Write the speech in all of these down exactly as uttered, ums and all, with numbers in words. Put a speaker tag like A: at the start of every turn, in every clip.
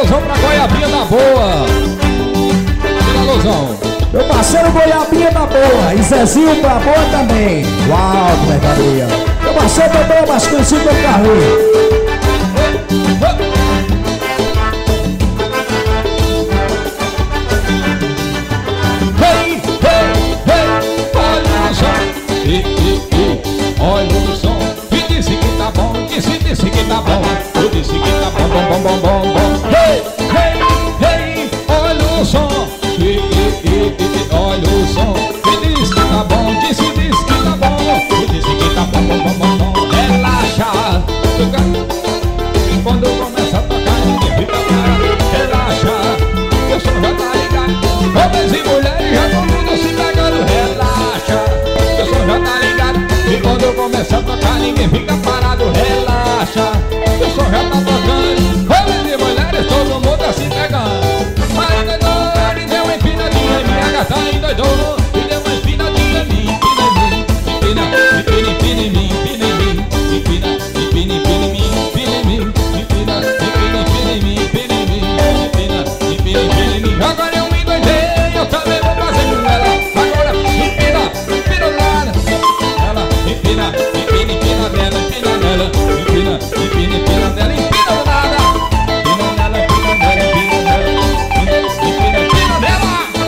A: alusão pra Goiabinha da Boa. Tira alusão.
B: Meu parceiro Goiabinha da Boa. E Zezinho da Boa também. Uau, que mercadoria. Meu parceiro Bebê, mais conhecido como Carlinhos.
A: Hey, hey, hey, olha o som. E, e, e, olha o som. E disse que tá bom, disse, disse que tá bom. Eu disse que tá bom, bom, bom, bom, bom, bom. Hey, hey, hey, olha o som. E, e, e, e, olha o som. E disse que tá bom, disse, disse que tá bom. Eu disse que tá bom, bom, bom, bom, bom. Relaxa. E quando começa a tocar, ninguém fica parado. Relaxa. O som já tá ligado. Homens e mulheres já todo mundo se pegando. Relaxa. O som já tá ligado. E quando começa a tocar, ninguém fica parado. Relaxa. O som já tá tocando. Homens e mulheres, todo mundo tá se pegando. Mas doidou, e deu uma empinadinha em minha gata. E doidou, e deu uma empinadinha em mim. Empina em mim, empina, empina, empina em mim, empina em mim. Empina, empina, empina em mim, empina em mim. Empina, empina, empina em mim, empina em mim. Empina, empina, empina em mim. Agora eu me doidei, eu também vou fazer com ela. Agora empina, empina nela. Ela empina, empina, empina nela, empina nela. Empina, empina, empina nela, empina nada. Empina nela, empina nela, empina nela. Empina, empina nela.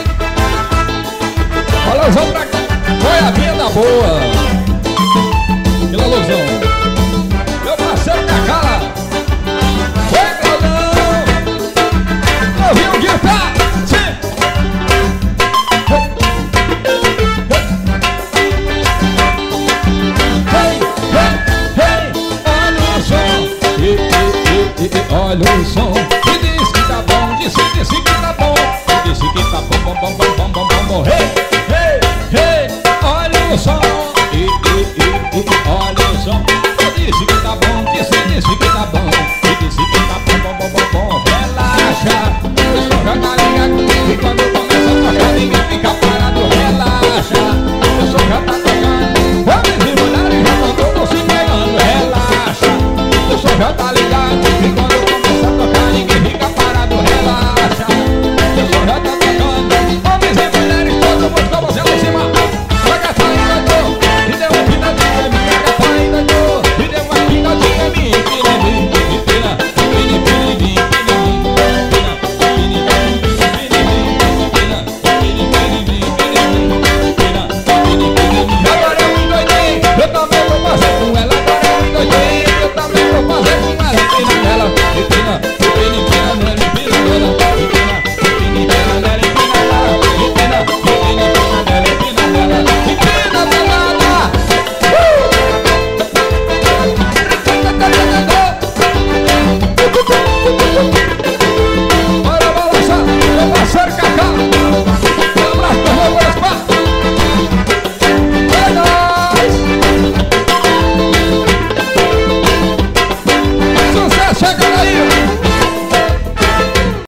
A: Olha o jogo pra cá. Goiabinha da Boa. Pela alusão. Meu parceiro Cacala. Foi, Claudão. Ouviu de pé. Sim. Hey, hey, hey, olha o som. E, e, e, e, olha o som. E disse que tá bom, disse, disse que tá bom. E disse que tá bom, bom, bom, bom, bom, bom, bom, bom. Hey.